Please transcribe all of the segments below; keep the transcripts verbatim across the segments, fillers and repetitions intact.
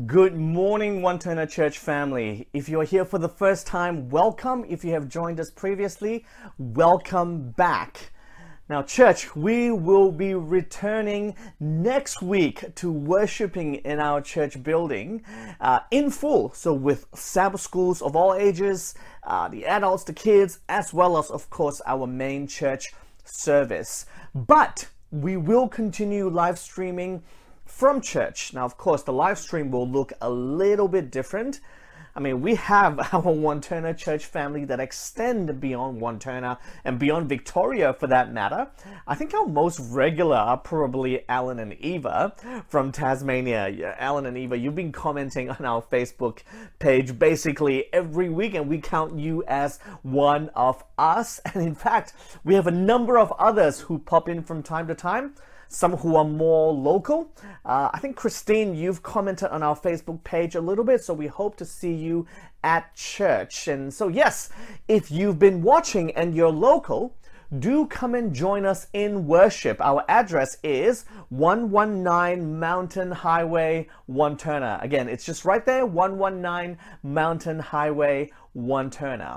Good morning, One Turner Church family. If you're here for the first time, welcome. If you have joined us previously, welcome back. Now, church, we will be returning next week to worshiping in our church building uh, in full. So with Sabbath schools of all ages, uh, the adults, the kids, as well as, of course, our main church service. But we will continue live streaming from church. Now, of course, the live stream will look a little bit different. I mean, we have our One Turner Church family that extend beyond One Turner and beyond Victoria for that matter. I think our most regular are probably Alan and Eva from Tasmania. Yeah, Alan and Eva, you've been commenting on our Facebook page basically every week, and we count you as one of us. And in fact, we have a number of others who pop in from time to time. Some who are more local. Uh, I think, Christine, you've commented on our Facebook page a little bit, so we hope to see you at church. And so, yes, if you've been watching and you're local, do come and join us in worship. Our address is one one nine Mountain Highway, One Turner. Again, it's just right there, one one nine Mountain Highway, One Turner.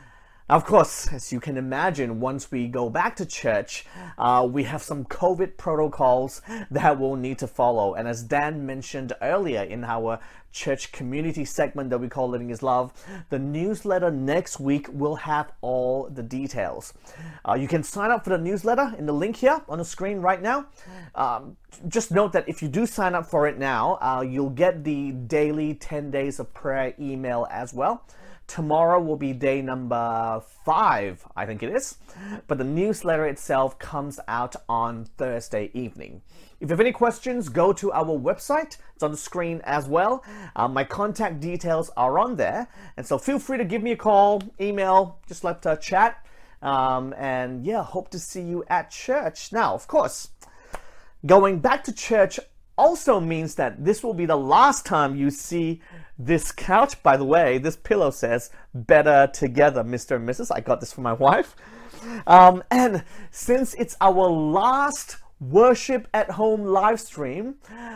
Of course, as you can imagine, once we go back to church, uh, we have some COVID protocols that we'll need to follow. And as Dan mentioned earlier in our church community segment that we call Living is Love, the newsletter next week will have all the details. Uh, you can sign up for the newsletter in the link here on the screen right now. Um, just note that if you do sign up for it now, uh, you'll get the daily ten days of prayer email as well. Tomorrow will be day number five, I think it is. But the newsletter itself comes out on Thursday evening. If you have any questions, go to our website. It's on the screen as well. Uh, my contact details are on there. And so feel free to give me a call, email, just let us chat. Um, and yeah, hope to see you at church. Now, of course, going back to church also means that this will be the last time you see this couch. By the way, this pillow says "Better Together, Mister and Missus" I got this from my wife. Um, and since it's our last worship at home live stream,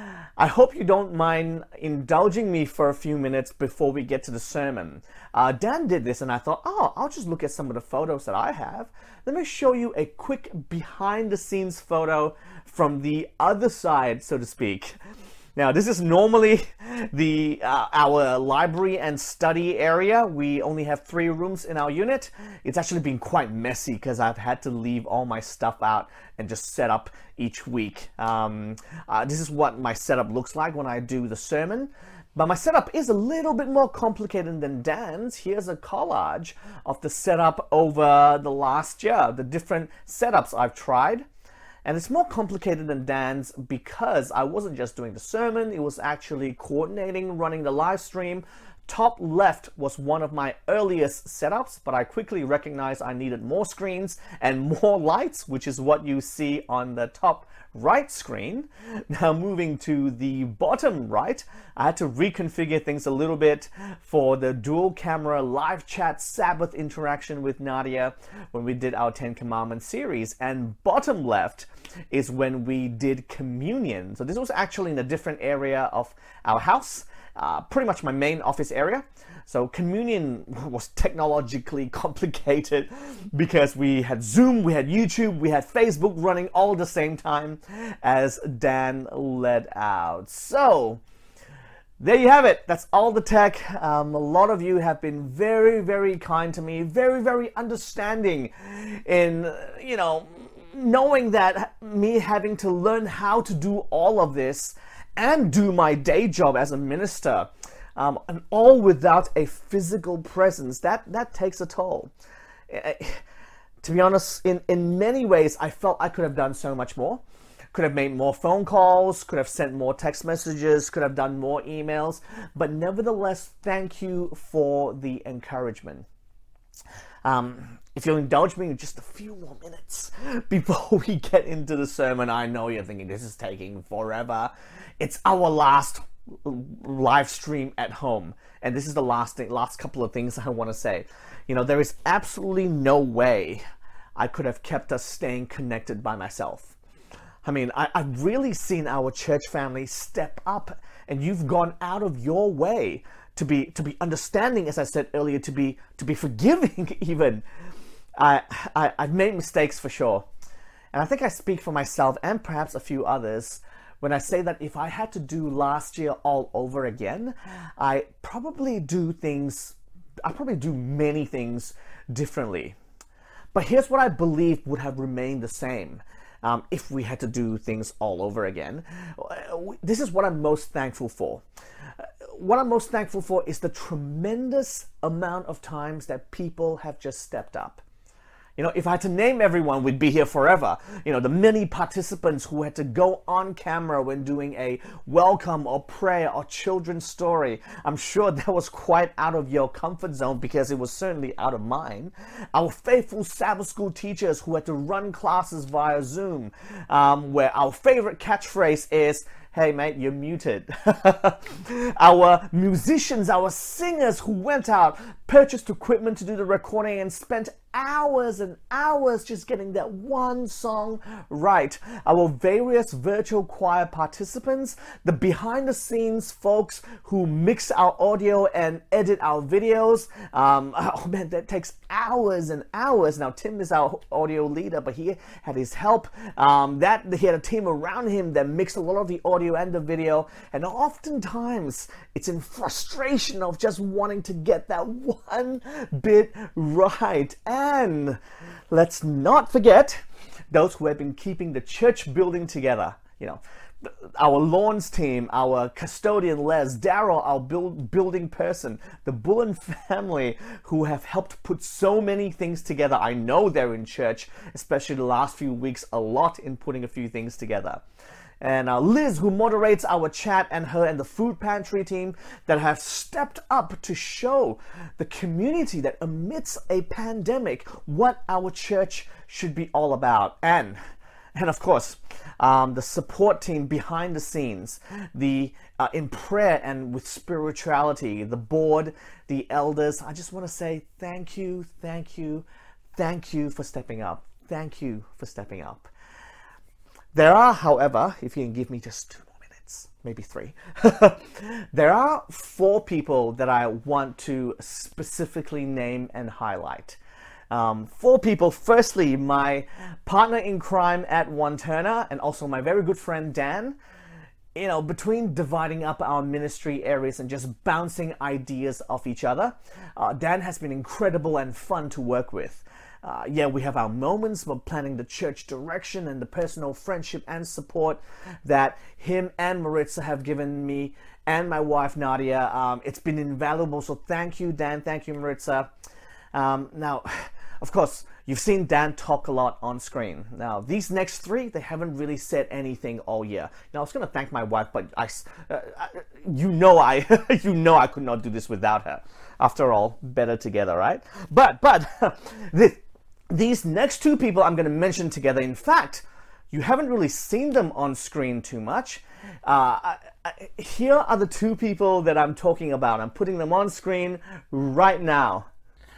I hope you don't mind indulging me for a few minutes before we get to the sermon. Uh, Dan did this and I thought, oh, I'll just look at some of the photos that I have. Let me show you a quick behind the scenes photo from the other side, so to speak. Now, this is normally the uh, our library and study area. We only have three rooms in our unit. It's actually been quite messy because I've had to leave all my stuff out and just set up each week. Um, uh, this is what my setup looks like when I do the sermon. But my setup is a little bit more complicated than Dan's. Here's a collage of the setup over the last year, the different setups I've tried. And it's more complicated than Dan's because I wasn't just doing the sermon, it was actually coordinating, running the live stream. Top left was one of my earliest setups, but I quickly recognized I needed more screens and more lights, which is what you see on the top right screen. Now moving to the bottom right, I had to reconfigure things a little bit for the dual camera live chat Sabbath interaction with Nadia when we did our Ten Commandments series. And bottom left is when we did communion. So this was actually in a different area of our house, uh, pretty much my main office area. So communion was technologically complicated because we had Zoom, we had YouTube, we had Facebook running all at the same time as Dan led out. So there you have it. That's all the tech. Um, a lot of you have been very, very kind to me, very, very understanding in, you know, knowing that me having to learn how to do all of this and do my day job as a minister, Um, and all without a physical presence, that, that takes a toll. Uh, to be honest, in, in many ways, I felt I could have done so much more. Could have made more phone calls, could have sent more text messages, could have done more emails, but nevertheless, thank you for the encouragement. Um, if you'll indulge me in just a few more minutes before we get into the sermon, I know you're thinking this is taking forever. It's our last live stream at home, and this is the last thing, last couple of things I want to say. You know, there is absolutely no way I could have kept us staying connected by myself. I mean, I, I've really seen our church family step up and you've gone out of your way to be to be understanding, as I said earlier, to be to be forgiving even. I, I I've made mistakes for sure. And I think I speak for myself and perhaps a few others when I say that if I had to do last year all over again, I probably do things, I probably do many things differently. But here's what I believe would have remained the same um, if we had to do things all over again. This is what I'm most thankful for. What I'm most thankful for is the tremendous amount of times that people have just stepped up. You know, if I had to name everyone, we'd be here forever. You know, the many participants who had to go on camera when doing a welcome or prayer or children's story. I'm sure that was quite out of your comfort zone because it was certainly out of mine. Our faithful Sabbath school teachers who had to run classes via Zoom, um, where our favorite catchphrase is, "Hey mate, you're muted." Our musicians, our singers who went out, purchased equipment to do the recording and spent hours and hours just getting that one song right. Our various virtual choir participants, the behind the scenes folks who mix our audio and edit our videos. Um, oh man, that takes hours and hours. Now Tim is our audio leader, but he had his help. Um, that he had a team around him that mixed a lot of the audio and the video. And oftentimes it's in frustration of just wanting to get that one bit right. And let's not forget those who have been keeping the church building together. You know, our lawns team, our custodian Les, Daryl, our build, building person, the Bullen family who have helped put so many things together. I know they're in church, especially the last few weeks, a lot in putting a few things together. And uh, Liz, who moderates our chat, and her and the food pantry team that have stepped up to show the community that amidst a pandemic, what our church should be all about. And, and of course, um, the support team behind the scenes, the uh, in prayer and with spirituality, the board, the elders. I just want to say thank you, thank you, thank you for stepping up. Thank you for stepping up. There are, however, if you can give me just two more minutes, maybe three, there are four people that I want to specifically name and highlight. Um, four people. Firstly, my partner in crime at One Turner, and also my very good friend Dan. You know, between dividing up our ministry areas and just bouncing ideas off each other, uh, Dan has been incredible and fun to work with. Uh, yeah, we have our moments of planning the church direction and the personal friendship and support that him and Maritza have given me and my wife Nadia. Um, it's been invaluable, so thank you, Dan. Thank you, Maritza. Um, now, of course, you've seen Dan talk a lot on screen. Now, these next three, they haven't really said anything all year. Now, I was going to thank my wife, but I, uh, you know, I, you know, I could not do this without her. After all, better together, right? But, but this. These next two people I'm going to mention together, in fact, you haven't really seen them on screen too much. Uh, I, I, here are the two people that I'm talking about. I'm putting them on screen right now.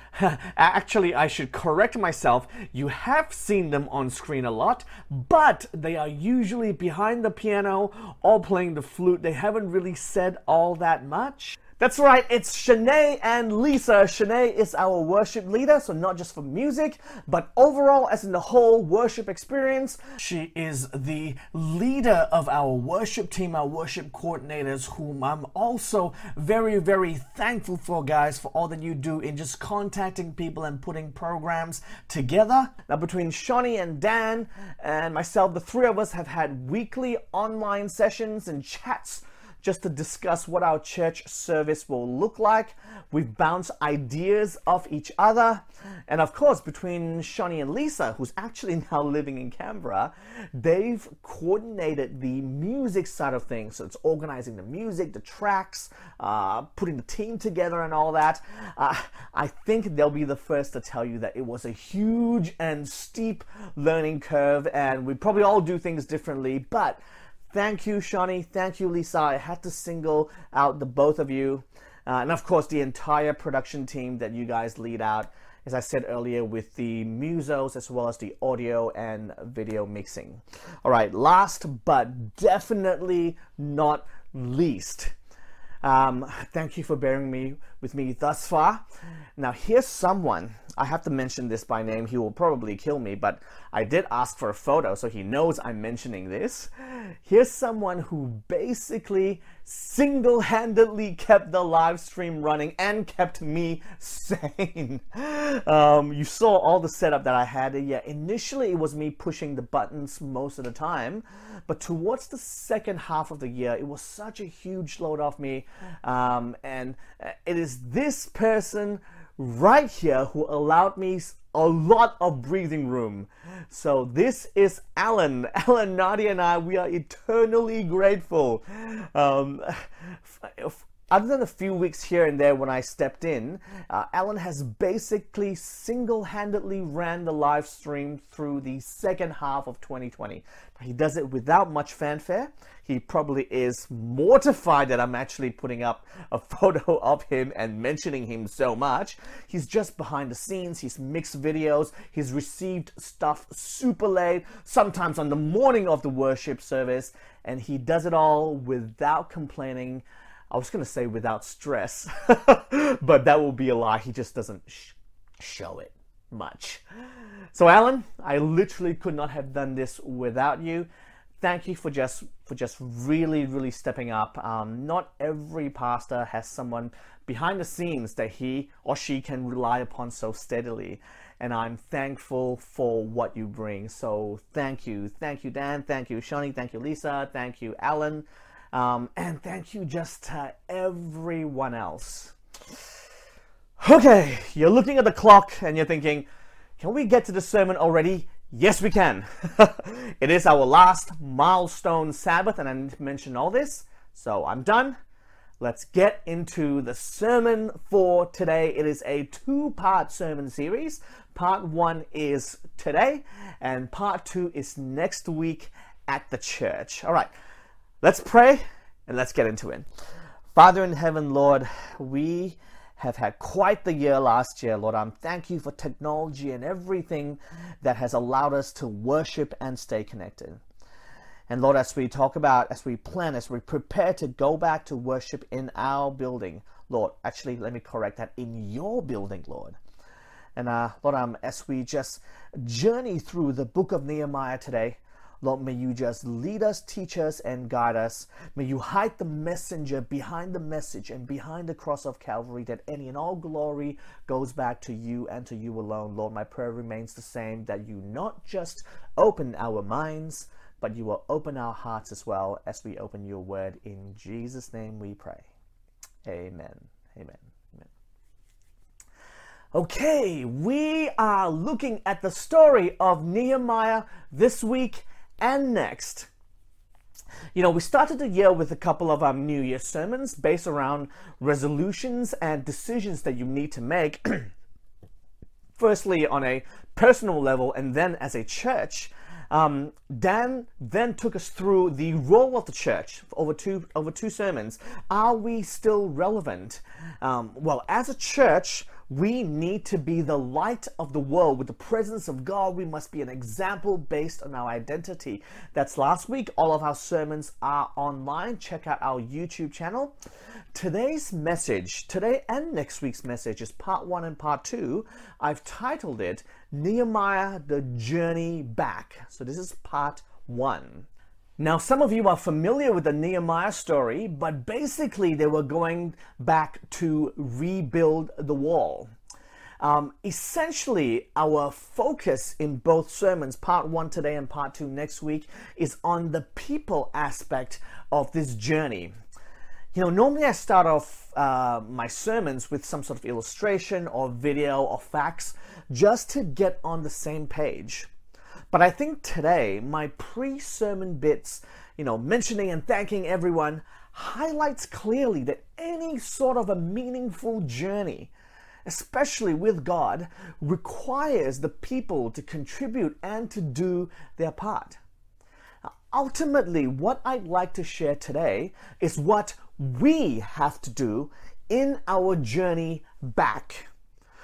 Actually, I should correct myself. You have seen them on screen a lot, but they are usually behind the piano or playing the flute. They haven't really said all that much. That's right, it's Shanae and Lisa. Shanae is our worship leader, so not just for music, but overall as in the whole worship experience. She is the leader of our worship team, our worship coordinators, whom I'm also very, very thankful for, guys, for all that you do in just contacting people and putting programs together. Now, between Shawnee and Dan and myself, the three of us have had weekly online sessions and chats just to discuss what our church service will look like. We've bounced ideas off each other. And of course, between Shawnee and Lisa, who's actually now living in Canberra, they've coordinated the music side of things. So it's organizing the music, the tracks, uh, putting the team together and all that. Uh, I think they'll be the first to tell you that it was a huge and steep learning curve, and we probably all do things differently, but thank you, Shawnee. Thank you, Lisa. I had to single out the both of you. Uh, and of course, the entire production team that you guys lead out, as I said earlier, with the musos as well as the audio and video mixing. All right, last but definitely not least. Um, thank you for bearing me with me thus far. Now here's someone, I have to mention this by name, he will probably kill me, but I did ask for a photo, so he knows I'm mentioning this. Here's someone who basically single-handedly kept the live stream running and kept me sane. Um, you saw all the setup that I had. Yeah, initially it was me pushing the buttons most of the time, but towards the second half of the year, it was such a huge load off me. Um, and it is this person right here who allowed me a lot of breathing room. So this is Alan. Alan, Nadia and I, we are eternally grateful. Um, other than a few weeks here and there when I stepped in, uh, Alan has basically single-handedly ran the live stream through the second half of twenty twenty. He does it without much fanfare. He probably is mortified that I'm actually putting up a photo of him and mentioning him so much. He's just behind the scenes. He's mixed videos. He's received stuff super late, sometimes on the morning of the worship service, and he does it all without complaining. I was going to say without stress, but that will be a lie. He just doesn't sh show it much. So Alan, I literally could not have done this without you. Thank you for just for just really, really stepping up. Um, not every pastor has someone behind the scenes that he or she can rely upon so steadily. And I'm thankful for what you bring. So thank you. Thank you, Dan. Thank you, Shani. Thank you, Lisa. Thank you, Alan. Um, and thank you just to everyone else. Okay, you're looking at the clock and you're thinking, can we get to the sermon already? Yes, we can. It is our last milestone Sabbath, and I need to mention all this. So I'm done. Let's get into the sermon for today. It is a two-part sermon series. Part one is today, and part two is next week at the church. All right. Let's pray and let's get into it. Father in heaven, Lord, we have had quite the year last year, Lord. I'm thank you for technology and everything that has allowed us to worship and stay connected. And Lord, as we talk about, as we plan, as we prepare to go back to worship in our building, Lord, actually, let me correct that, in your building, Lord. And uh, Lord, um, as we just journey through the book of Nehemiah today, Lord, may you just lead us, teach us, and guide us. May you hide the messenger behind the message and behind the cross of Calvary, that any and all glory goes back to you and to you alone. Lord, my prayer remains the same, that you not just open our minds, but you will open our hearts as well as we open your word. In Jesus' name we pray. Amen. Amen. Amen. Okay, we are looking at the story of Nehemiah this week and next. You know, we started the year with a couple of um, New Year sermons based around resolutions and decisions that you need to make. Firstly, on a personal level, and then as a church. Um, Dan then took us through the role of the church over two over two sermons. Are we still relevant? Um, well, as a church, we need to be the light of the world. With the presence of God, we must be an example based on our identity. That's last week. All of our sermons are online. Check out our YouTube channel. Today's message, today and next week's message, is part one and part two. I've titled it Nehemiah, the Journey Back. So this is part one. Now, some of you are familiar with the Nehemiah story, but basically they were going back to rebuild the wall. Um, essentially, our focus in both sermons, part one today and part two next week, is on the people aspect of this journey. You know, normally I start off uh, my sermons with some sort of illustration or video or facts just to get on the same page. But I think today, my pre-sermon bits, you know, mentioning and thanking everyone, highlights clearly that any sort of a meaningful journey, especially with God, requires the people to contribute and to do their part. Now, ultimately, what I'd like to share today is what we have to do in our journey back.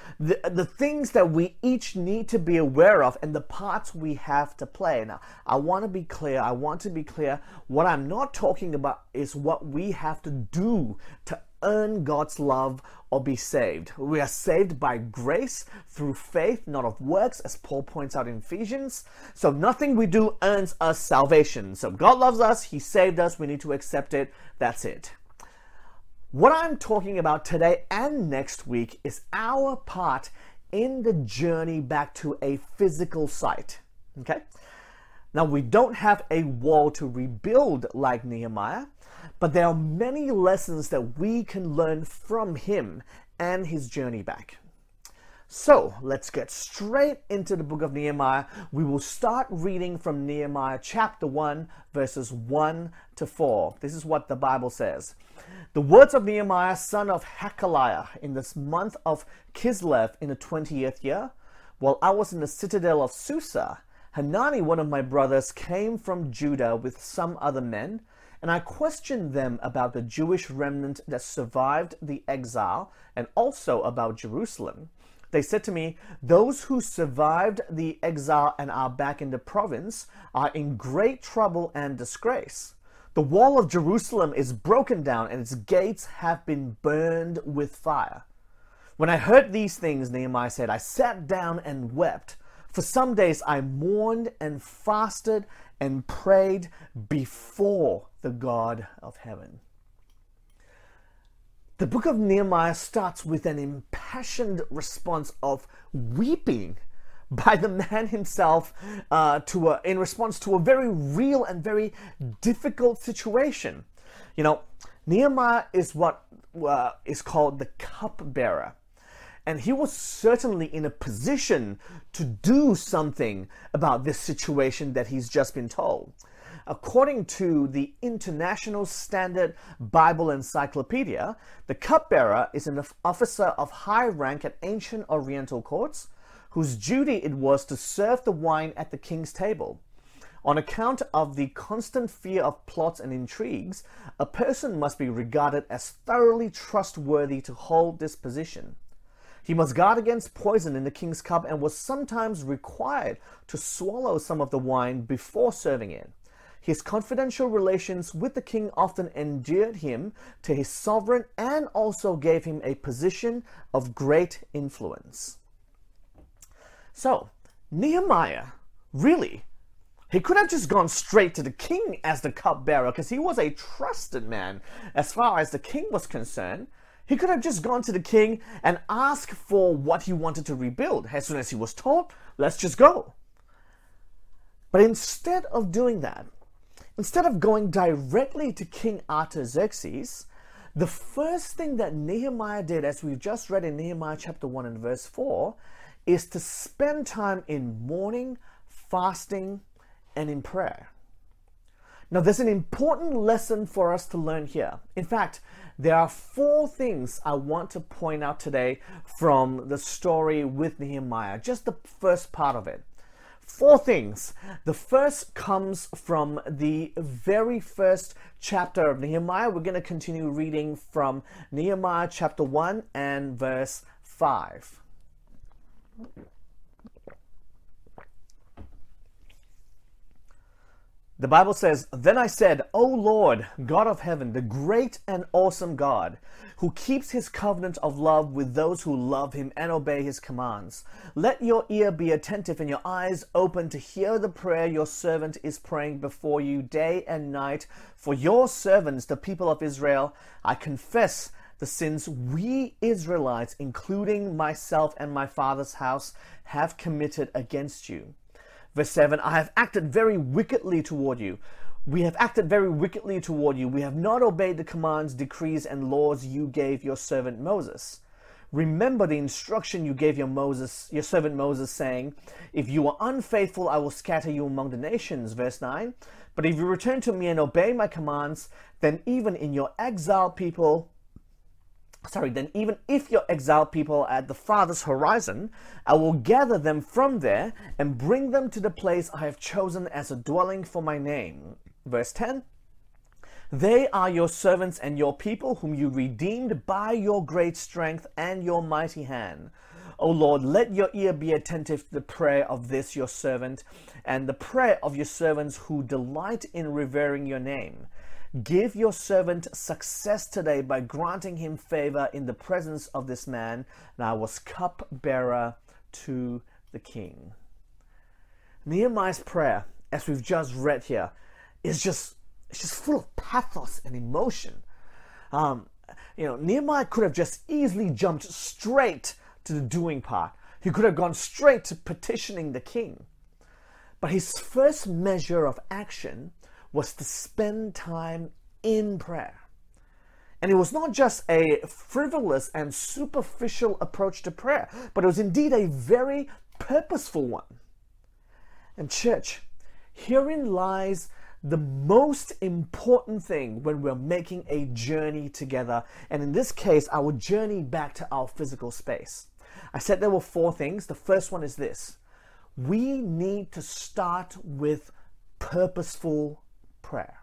the, the things that we each need to be aware of and the parts we have to play. Now, I want to be clear. I want to be clear. What I'm not talking about is what we have to do to earn God's love or be saved. We are saved by grace through faith, not of works, as Paul points out in Ephesians. So nothing we do earns us salvation. So God loves us. He saved us. We need to accept it. That's it. What I'm talking about today and next week is our part in the journey back to a physical site. Okay? Now, we don't have a wall to rebuild like Nehemiah, but there are many lessons that we can learn from him and his journey back. So let's get straight into the book of Nehemiah. We will start reading from Nehemiah chapter one, verses one to four. This is what the Bible says. The words of Nehemiah, son of Hakaliah, in this month of Kislev in the twentieth year, while I was in the citadel of Susa, Hanani, one of my brothers, came from Judah with some other men, and I questioned them about the Jewish remnant that survived the exile and also about Jerusalem. They said to me, those who survived the exile and are back in the province are in great trouble and disgrace. The wall of Jerusalem is broken down and its gates have been burned with fire. When I heard these things, Nehemiah said, I sat down and wept. For some days I mourned and fasted and prayed before the God of heaven. The book of Nehemiah starts with an impassioned response of weeping by the man himself uh, to a, in response to a very real and very difficult situation. You know, Nehemiah is what uh, is called the cupbearer. And he was certainly in a position to do something about this situation that he's just been told. According to the International Standard Bible Encyclopedia, the cupbearer is an officer of high rank at ancient Oriental courts, whose duty it was to serve the wine at the king's table. On account of the constant fear of plots and intrigues, a person must be regarded as thoroughly trustworthy to hold this position. He must guard against poison in the king's cup and was sometimes required to swallow some of the wine before serving it. His confidential relations with the king often endeared him to his sovereign and also gave him a position of great influence. So, Nehemiah, really, he could have just gone straight to the king as the cupbearer because he was a trusted man as far as the king was concerned. He could have just gone to the king and asked for what he wanted to rebuild. As soon as he was told, let's just go. But instead of doing that, instead of going directly to King Artaxerxes, the first thing that Nehemiah did, as we've just read in Nehemiah chapter one and verse four, is to spend time in mourning, fasting, and in prayer. Now, there's an important lesson for us to learn here. In fact, there are four things I want to point out today from the story with Nehemiah, just the first part of it. Four things. The first comes from the very first chapter of Nehemiah. We're going to continue reading from Nehemiah chapter one and verse five. The Bible says, Then I said, O Lord, God of heaven, the great and awesome God, who keeps his covenant of love with those who love him and obey his commands, let your ear be attentive and your eyes open to hear the prayer your servant is praying before you day and night. For your servants, the people of Israel, I confess the sins we Israelites, including myself and my father's house, have committed against you. Verse seven, I have acted very wickedly toward you. We have acted very wickedly toward you. We have not obeyed the commands, decrees, and laws you gave your servant Moses. Remember the instruction you gave your Moses, your servant Moses, saying, If you are unfaithful, I will scatter you among the nations. Verse nine, But if you return to me and obey my commands, then even in your exiled people, Sorry, then even if your exiled people are at the farthest horizon, I will gather them from there and bring them to the place I have chosen as a dwelling for my name. Verse ten, They are your servants and your people whom you redeemed by your great strength and your mighty hand. O Lord, let your ear be attentive to the prayer of this your servant, and the prayer of your servants who delight in revering your name. Give your servant success today by granting him favor in the presence of this man. And I was cupbearer to the king. Nehemiah's prayer, as we've just read here, is just, it's just full of pathos and emotion. Um, you know, Nehemiah could have just easily jumped straight to the doing part. He could have gone straight to petitioning the king. But his first measure of action was to spend time in prayer. And it was not just a frivolous and superficial approach to prayer, but it was indeed a very purposeful one. And church, herein lies the most important thing when we're making a journey together. And in this case, our journey back to our physical space. I said there were four things. The first one is this. We need to start with purposeful prayer.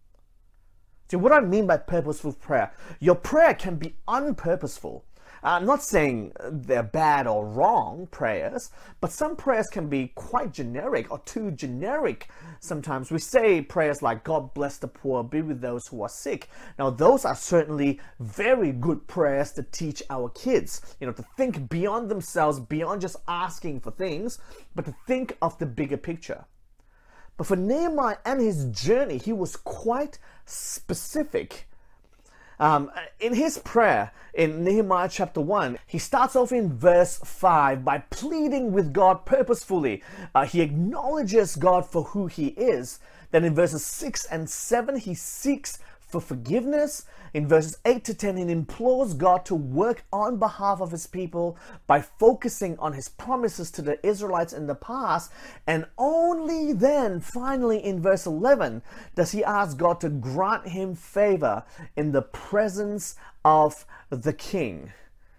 See, what I mean by purposeful prayer, your prayer can be unpurposeful. I'm not saying they're bad or wrong prayers, but some prayers can be quite generic or too generic. Sometimes we say prayers like, God bless the poor, be with those who are sick. Now, those are certainly very good prayers to teach our kids, you know, to think beyond themselves, beyond just asking for things, but to think of the bigger picture. But for Nehemiah and his journey, he was quite specific. Um, in his prayer in Nehemiah chapter one, he starts off in verse five by pleading with God purposefully. Uh, he acknowledges God for who he is. Then in verses six and seven, he seeks for forgiveness. In verses eight to ten, he implores God to work on behalf of his people by focusing on his promises to the Israelites in the past. And only then, finally in verse eleven, does he ask God to grant him favor in the presence of the king.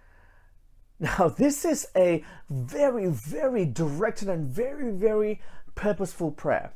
Now, this is a very, very directed and very, very purposeful prayer.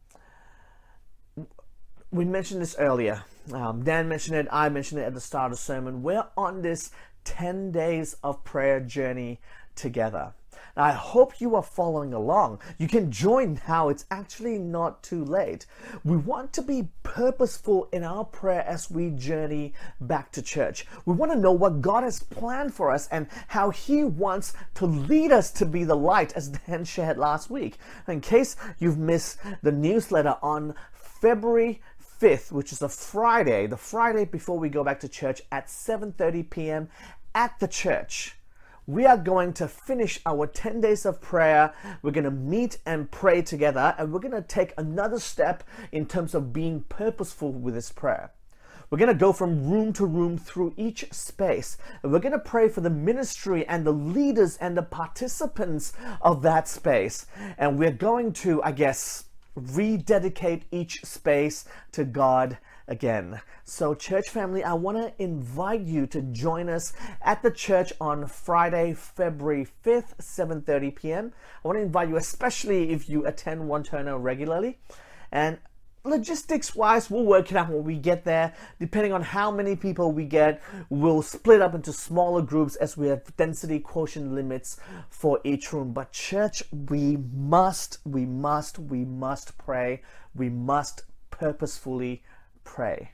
We mentioned this earlier. Um, Dan mentioned it. I mentioned it at the start of the sermon. We're on this ten days of prayer journey together. Now, I hope you are following along. You can join now. It's actually not too late. We want to be purposeful in our prayer as we journey back to church. We want to know what God has planned for us and how He wants to lead us to be the light, as Dan shared last week. In case you've missed the newsletter on February fifth, which is a Friday, the Friday before we go back to church at seven thirty p.m. at the church, we are going to finish our ten days of prayer. We're going to meet and pray together, and we're going to take another step in terms of being purposeful with this prayer. We're going to go from room to room through each space, and we're going to pray for the ministry and the leaders and the participants of that space. And we're going to, I guess, rededicate each space to God again. So church family, I want to invite you to join us at the church on Friday, February fifth, seven thirty p.m. I want to invite you, especially if you attend One Turner regularly. And logistics wise, we'll work it out when we get there. Depending on how many people we get, we'll split up into smaller groups as we have density quotient limits for each room. But church, we must, we must, we must pray. We must purposefully pray.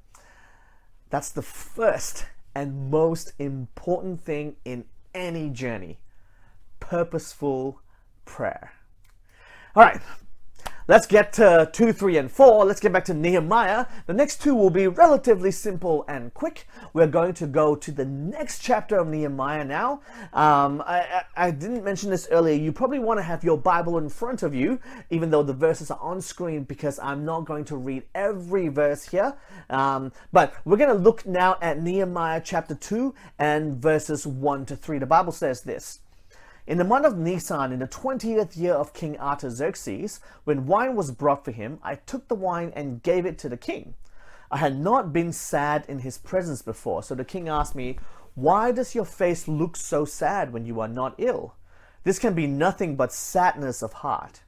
That's the first and most important thing in any journey. Purposeful prayer. All right. Let's get to two, three, and four. Let's get back to Nehemiah. The next two will be relatively simple and quick. We're going to go to the next chapter of Nehemiah now. Um, I, I, I didn't mention this earlier. You probably want to have your Bible in front of you, even though the verses are on screen, because I'm not going to read every verse here. Um, but we're going to look now at Nehemiah chapter two and verses one to three. The Bible says this. In the month of Nisan, in the twentieth year of King Artaxerxes, when wine was brought for him, I took the wine and gave it to the king. I had not been sad in his presence before, so the king asked me, "Why does your face look so sad when you are not ill? This can be nothing but sadness of heart."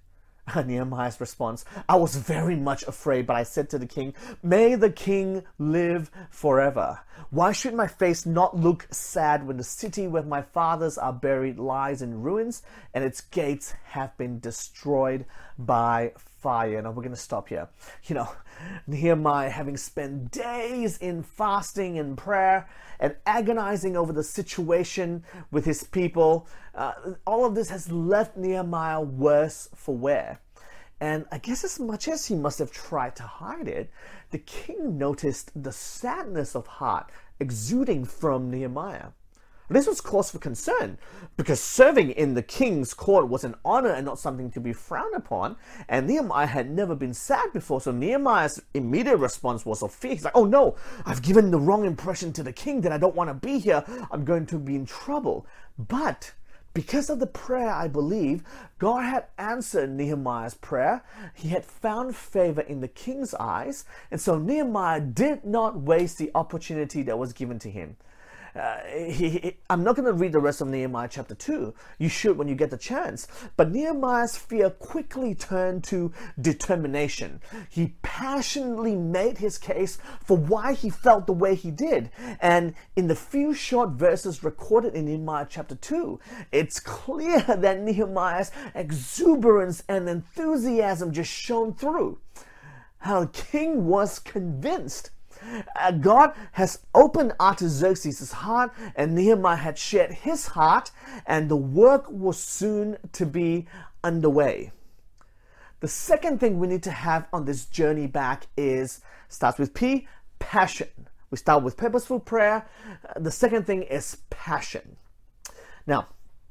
Nehemiah's response, I was very much afraid, but I said to the king, may the king live forever. Why should my face not look sad when the city where my fathers are buried lies in ruins and its gates have been destroyed by fire? Now we're going to stop here. You know, Nehemiah, having spent days in fasting and prayer and agonizing over the situation with his people, uh, all of this has left Nehemiah worse for wear. And I guess as much as he must have tried to hide it, the king noticed the sadness of heart exuding from Nehemiah. This was cause for concern, because serving in the king's court was an honor and not something to be frowned upon, and Nehemiah had never been sad before, so Nehemiah's immediate response was of fear. He's like, oh no, I've given the wrong impression to the king that I don't want to be here, I'm going to be in trouble. But because of the prayer, I believe, God had answered Nehemiah's prayer. He had found favor in the king's eyes, and so Nehemiah did not waste the opportunity that was given to him. Uh, he, he, I'm not going to read the rest of Nehemiah chapter two. You should when you get the chance. But Nehemiah's fear quickly turned to determination. He passionately made his case for why he felt the way he did. And in the few short verses recorded in Nehemiah chapter two, it's clear that Nehemiah's exuberance and enthusiasm just shone through. How the king was convinced. Uh, God has opened Artaxerxes' heart, and Nehemiah had shared his heart, and the work was soon to be underway. The second thing we need to have on this journey back is, starts with P, passion. We start with purposeful prayer. Uh, the second thing is passion. Now,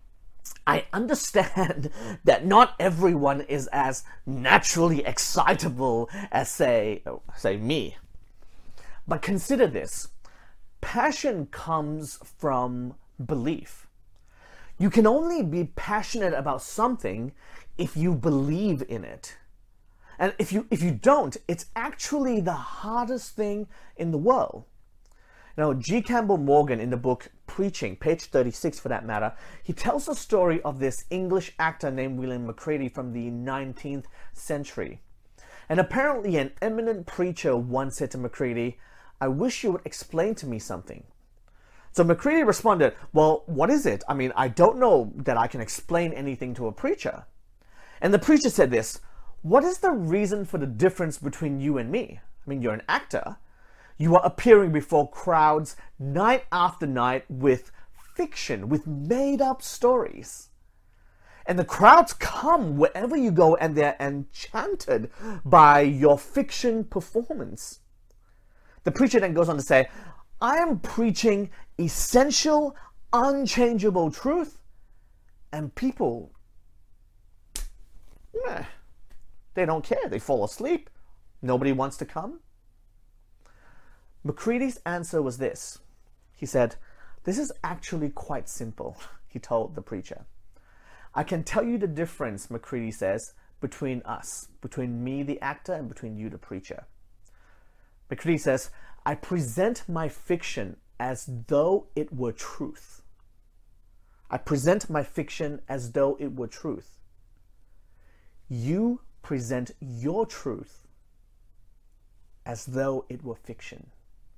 I understand that not everyone is as naturally excitable as, say, say me. But consider this. Passion comes from belief. You can only be passionate about something if you believe in it. And if you if you don't, it's actually the hardest thing in the world. Now, G. Campbell Morgan, in the book Preaching, page thirty-six for that matter, he tells the story of this English actor named William Macready from the nineteenth century. And apparently an eminent preacher once said to Macready, I wish you would explain to me something. So Macready responded, well, what is it? I mean, I don't know that I can explain anything to a preacher. And the preacher said this, what is the reason for the difference between you and me? I mean, you're an actor. You are appearing before crowds night after night with fiction, with made-up stories. And the crowds come wherever you go, and they're enchanted by your fiction performance. The preacher then goes on to say, I am preaching essential, unchangeable truth, and people, meh, they don't care. They fall asleep. Nobody wants to come. Macready's answer was this. He said, this is actually quite simple, he told the preacher. I can tell you the difference, Macready says, between us, between me, the actor, and between you, the preacher. Macready says, I present my fiction as though it were truth. I present my fiction as though it were truth. You present your truth as though it were fiction.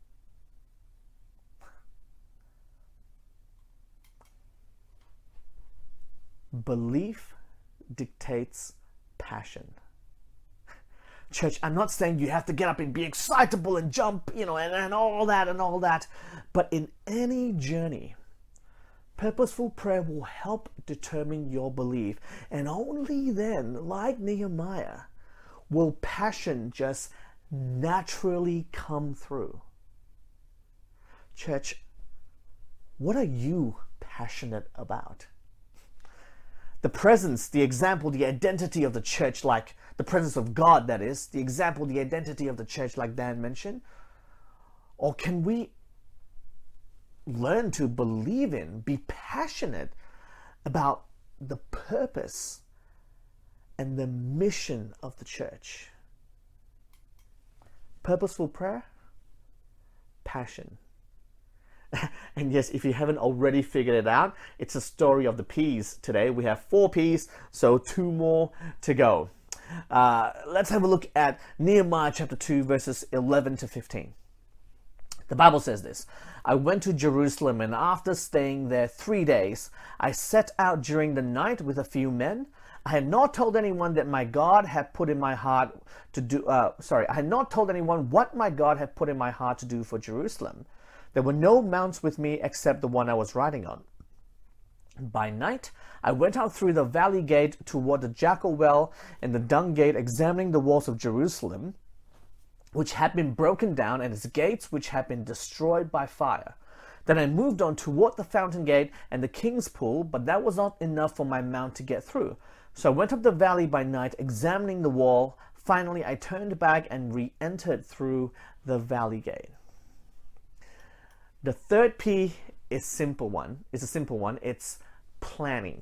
Belief dictates passion. Church, I'm not saying you have to get up and be excitable and jump, you know, and, and all that and all that. But in any journey, purposeful prayer will help determine your belief. And only then, like Nehemiah, will passion just naturally come through. Church, what are you passionate about? The presence, the example, the identity of the church, like the presence of God, that is, the example, the identity of the church, like Dan mentioned? Or can we learn to believe in, be passionate about the purpose and the mission of the church? Purposeful prayer, passion. And yes, if you haven't already figured it out, it's a story of the P's today. We have four P's, so two more to go. Uh, let's have a look at Nehemiah chapter two, verses eleven to fifteen. The Bible says this: I went to Jerusalem, and after staying there three days, I set out during the night with a few men. I had not told anyone that my God had put in my heart to do, uh, sorry, I had not told anyone what my God had put in my heart to do for Jerusalem. There were no mounts with me except the one I was riding on. By night, I went out through the valley gate toward the jackal well and the dung gate, examining the walls of Jerusalem, which had been broken down, and its gates, which had been destroyed by fire. Then I moved on toward the fountain gate and the king's pool, but that was not enough for my mount to get through. So I went up the valley by night, examining the wall. Finally, I turned back and re-entered through the valley gate. The third P is simple one. It's a simple one. It's planning.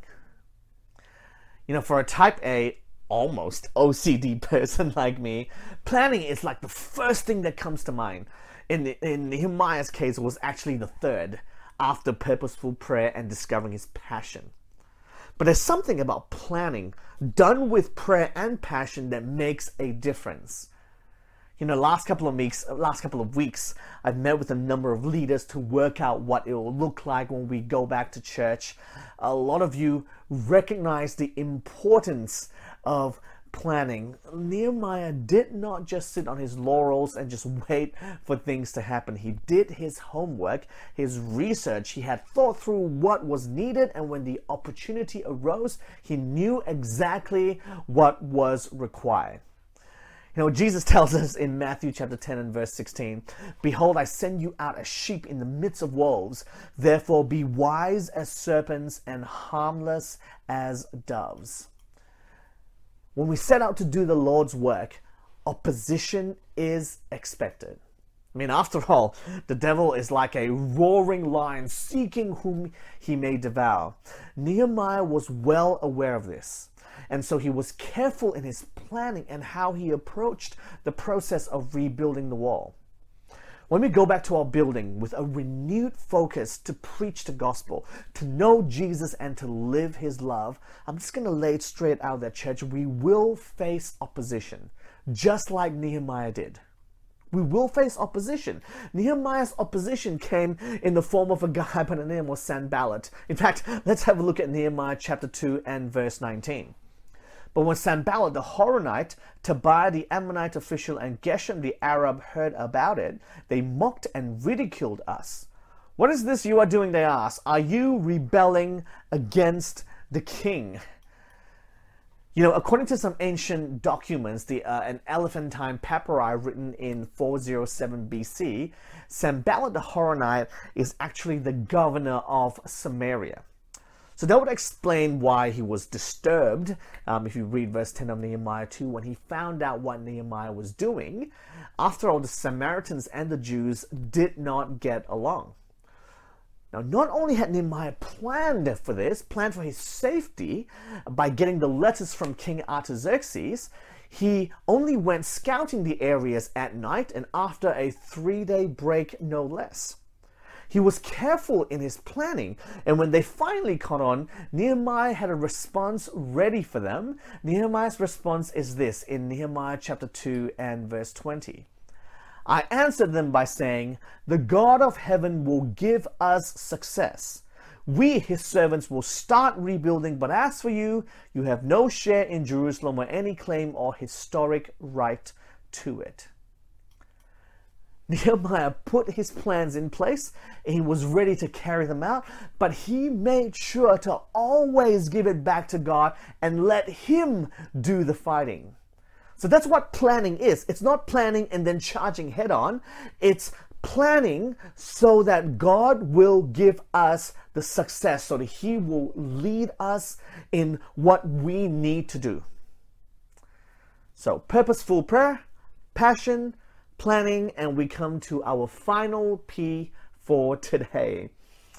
You know, for a type A, almost O C D person like me, planning is like the first thing that comes to mind. In, in Nehemiah's case, it was actually the third, after purposeful prayer and discovering his passion. But there's something about planning done with prayer and passion that makes a difference. You know, last couple of weeks, last couple of weeks, I've met with a number of leaders to work out what it will look like when we go back to church. A lot of you recognize the importance of planning. Nehemiah did not just sit on his laurels and just wait for things to happen. He did his homework, his research. He had thought through what was needed, and when the opportunity arose, he knew exactly what was required. You know, Jesus tells us in Matthew chapter ten and verse sixteen, "Behold, I send you out as sheep in the midst of wolves. Therefore be wise as serpents and harmless as doves." When we set out to do the Lord's work, opposition is expected. I mean, after all, the devil is like a roaring lion seeking whom he may devour. Nehemiah was well aware of this, and so he was careful in his planning and how he approached the process of rebuilding the wall. When we go back to our building with a renewed focus to preach the gospel, to know Jesus and to live his love, I'm just going to lay it straight out there, church. We will face opposition, just like Nehemiah did. We will face opposition. Nehemiah's opposition came in the form of a guy by the name of Sanballat. In fact, let's have a look at Nehemiah chapter two and verse nineteen. But when Sanballat the Horonite, Tobiah the Ammonite official, and Geshem the Arab heard about it, they mocked and ridiculed us. "What is this you are doing?" they asked. "Are you rebelling against the king?" You know, according to some ancient documents, the uh, an Elephantine papyri written in four oh seven B C, Sanballat the Horonite is actually the governor of Samaria. So that would explain why he was disturbed, um, if you read verse ten of Nehemiah two, when he found out what Nehemiah was doing. After all, the Samaritans and the Jews did not get along. Now, not only had Nehemiah planned for this, planned for his safety by getting the letters from King Artaxerxes, he only went scouting the areas at night and after a three-day break, no less. He was careful in his planning, and when they finally caught on, Nehemiah had a response ready for them. Nehemiah's response is this in Nehemiah chapter two and verse twenty. "I answered them by saying, 'The God of heaven will give us success. We, his servants, will start rebuilding, but as for you, you have no share in Jerusalem or any claim or historic right to it.'" Nehemiah put his plans in place and he was ready to carry them out, but he made sure to always give it back to God and let him do the fighting. So that's what planning is. It's not planning and then charging head on. It's planning so that God will give us the success, so that he will lead us in what we need to do. So purposeful prayer, passion, planning, and we come to our final P for today.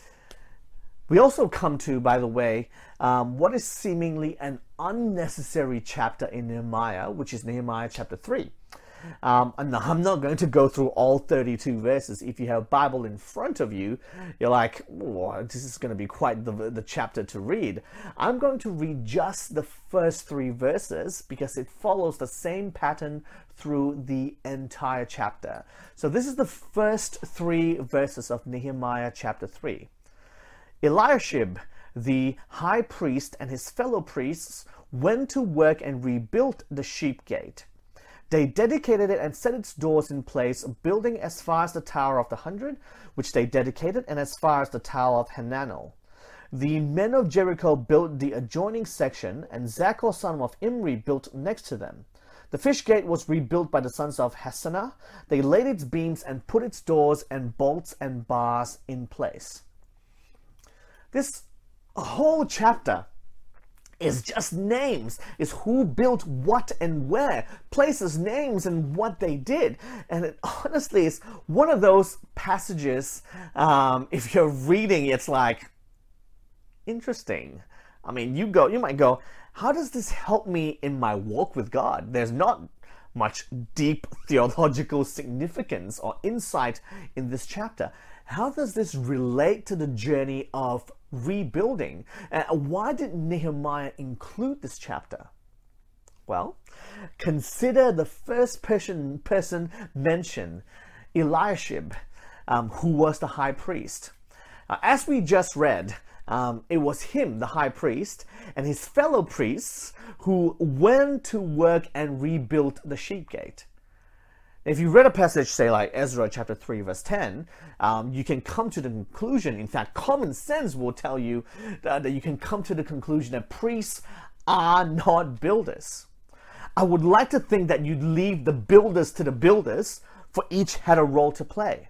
We also come to, by the way, um, what is seemingly an unnecessary chapter in Nehemiah, which is Nehemiah chapter three. Um, and I'm not going to go through all thirty-two verses. If you have a Bible in front of you, you're like, oh, this is going to be quite the, the chapter to read. I'm going to read just the first three verses because it follows the same pattern through the entire chapter. So this is the first three verses of Nehemiah chapter three. Eliashib, the high priest, and his fellow priests went to work and rebuilt the sheep gate. They dedicated it and set its doors in place, building as far as the Tower of the Hundred, which they dedicated, and as far as the Tower of Hananel. The men of Jericho built the adjoining section, and Zachor son of Imri built next to them. The fish gate was rebuilt by the sons of Hassenaah. They laid its beams and put its doors and bolts and bars in place. This whole chapter is just names, is who built what and where, places, names, and what they did. And it honestly is one of those passages, um, if you're reading, it's like, interesting. I mean, you go, you might go, how does this help me in my walk with God? There's not much deep theological significance or insight in this chapter. How does this relate to the journey of rebuilding? Uh, why did Nehemiah include this chapter? Well, consider the first person, person mentioned, Eliashib, um, who was the high priest. Uh, as we just read, um, it was him, the high priest, and his fellow priests who went to work and rebuilt the sheep gate. If you read a passage, say like Ezra chapter three verse ten, um, you can come to the conclusion, in fact, common sense will tell you that, that you can come to the conclusion that priests are not builders. I would like to think that you'd leave the builders to the builders, for each had a role to play.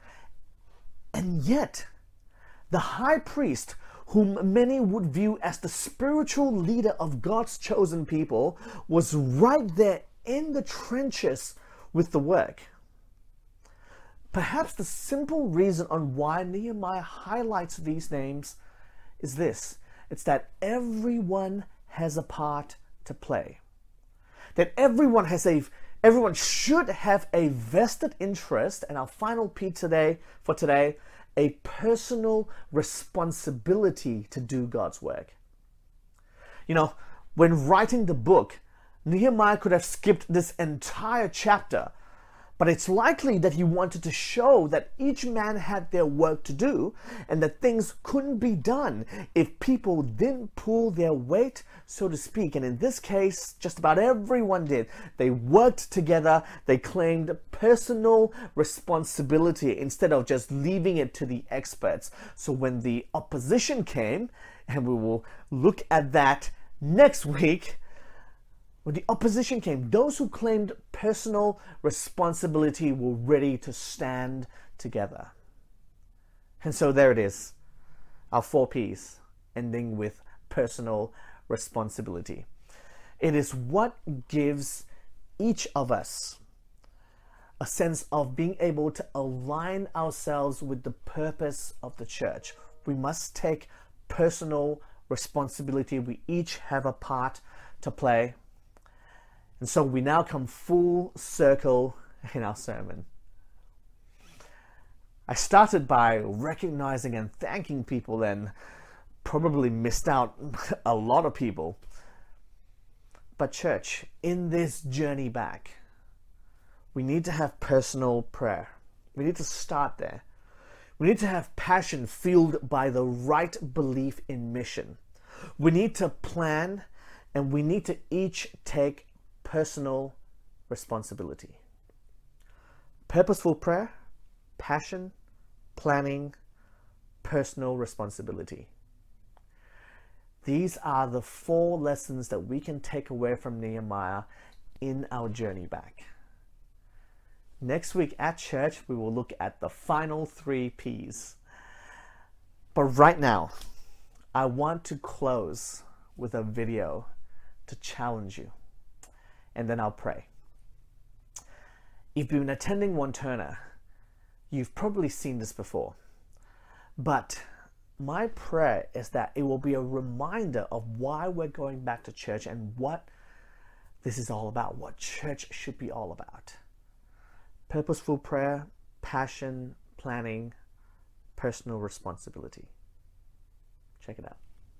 And yet, the high priest, whom many would view as the spiritual leader of God's chosen people, was right there in the trenches with the work. Perhaps the simple reason on why Nehemiah highlights these names is this. It's that everyone has a part to play. That everyone has a everyone should have a vested interest, and our final P today for today, a personal responsibility to do God's work. You know, when writing the book, Nehemiah could have skipped this entire chapter, but it's likely that he wanted to show that each man had their work to do and that things couldn't be done if people didn't pull their weight, so to speak. And in this case, just about everyone did. They worked together, they claimed personal responsibility instead of just leaving it to the experts. So when the opposition came, and we will look at that next week, when the opposition came, those who claimed personal responsibility were ready to stand together. And so there it is, our four P's, ending with personal responsibility. It is what gives each of us a sense of being able to align ourselves with the purpose of the church. We must take personal responsibility. We each have a part to play. And so we now come full circle in our sermon. I started by recognizing and thanking people and probably missed out a lot of people. But church, in this journey back, we need to have personal prayer. We need to start there. We need to have passion fueled by the right belief in mission. We need to plan, and we need to each take personal responsibility. Purposeful prayer, passion, planning, personal responsibility. These are the four lessons that we can take away from Nehemiah in our journey back. Next week at church, we will look at the final three P's. But right now, I want to close with a video to challenge you. And then I'll pray. If you've been attending Wanturna, you've probably seen this before. But my prayer is that it will be a reminder of why we're going back to church and what This is all about what church should be all about. Purposeful prayer, passion, planning, personal responsibility. Check it out.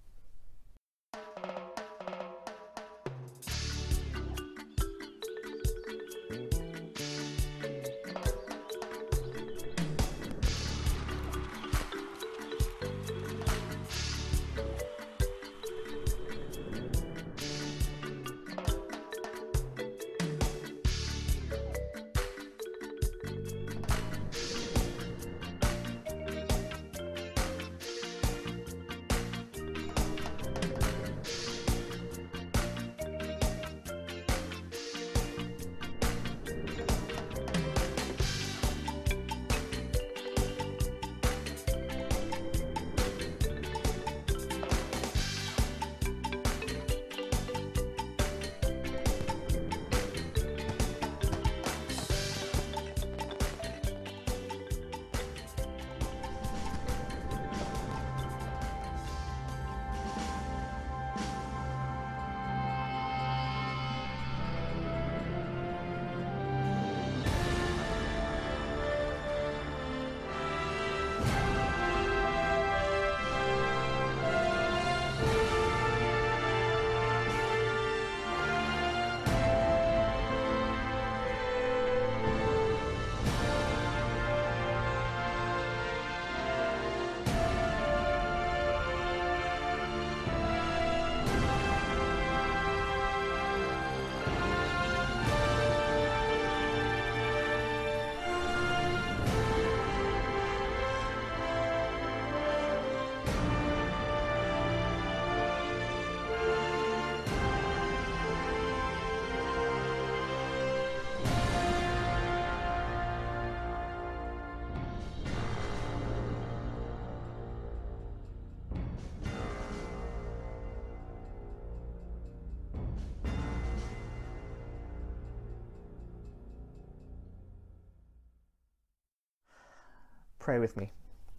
Pray with me.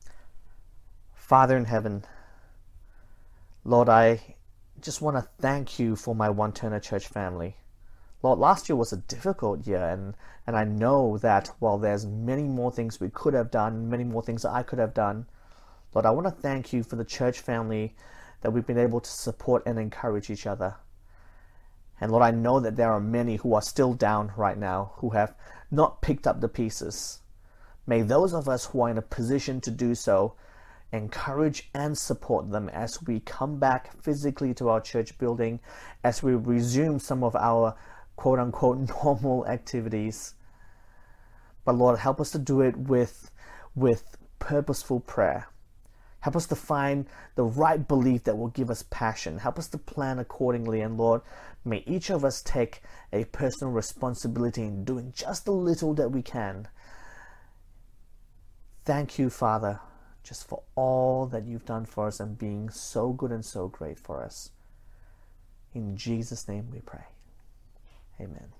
Father in heaven, Lord, I just want to thank you for my One Turner Church family. Lord, last year was a difficult year, and, and I know that while there's many more things we could have done, many more things that I could have done, Lord, I want to thank you for the church family that we've been able to support and encourage each other. And Lord, I know that there are many who are still down right now, who have not picked up the pieces. May those of us who are in a position to do so encourage and support them as we come back physically to our church building, as we resume some of our quote-unquote normal activities. But Lord, help us to do it with, with purposeful prayer. Help us to find the right belief that will give us passion. Help us to plan accordingly. And Lord, may each of us take a personal responsibility in doing just a little that we can. Thank you, Father, just for all that you've done for us and being so good and so great for us. In Jesus' name we pray. Amen.